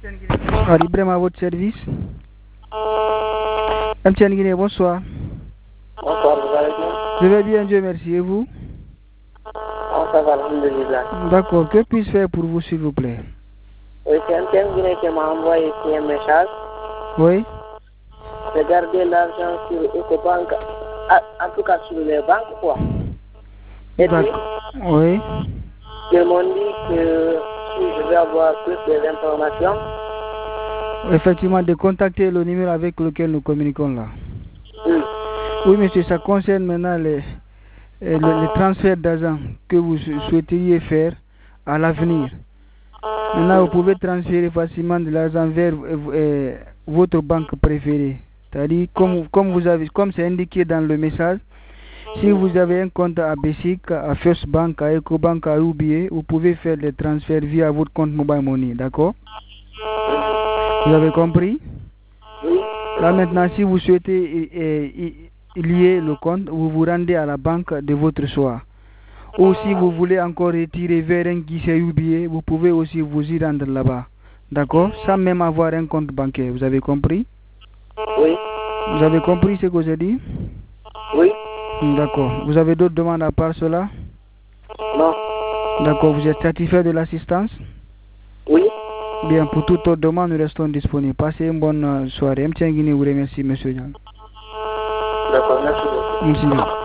Alors, Ibrahim à votre service. MTN Guinée, bonsoir. Bonsoir, vous allez bien? Je vais bien, Dieu merci. Et vous? Ça va, alhamdulillah. D'accord. Que puis-je faire pour vous, s'il vous plaît? Oui, c'est MTN Guinée qui m'a envoyé ici un message. Oui. Regardez l'argent sur EcoBank, en tout cas sur les banques, quoi. Et puis, oui. ils m'ont dit que si je vais avoir plus d'informations. Effectivement, de contacter le numéro avec lequel nous communiquons là. Oui, monsieur, ça concerne maintenant les transferts d'argent que vous souhaiteriez faire à l'avenir. Maintenant, vous pouvez transférer facilement de l'argent vers votre banque préférée. C'est-à-dire, comme c'est indiqué dans le message, si vous avez un compte à Basic, à First Bank, à EcoBank, à UBA, vous pouvez faire des transferts via votre compte Mobile Money, d'accord? Vous avez compris? Oui. Là maintenant, si vous souhaitez lier le compte, vous vous rendez à la banque de votre choix. Ou si vous voulez encore retirer vers un guichet UBA, vous pouvez aussi vous y rendre là-bas. D'accord? Sans même avoir un compte bancaire. Vous avez compris? Oui. Vous avez compris ce que j'ai dit? Oui. D'accord. Vous avez d'autres demandes à part cela? Non. D'accord. Vous êtes satisfait de l'assistance? Oui. Bien, pour toute autre demande, nous restons disponibles. Passez une bonne soirée. MTN Guinée vous remercie, monsieur Yang. D'accord, merci beaucoup. Merci.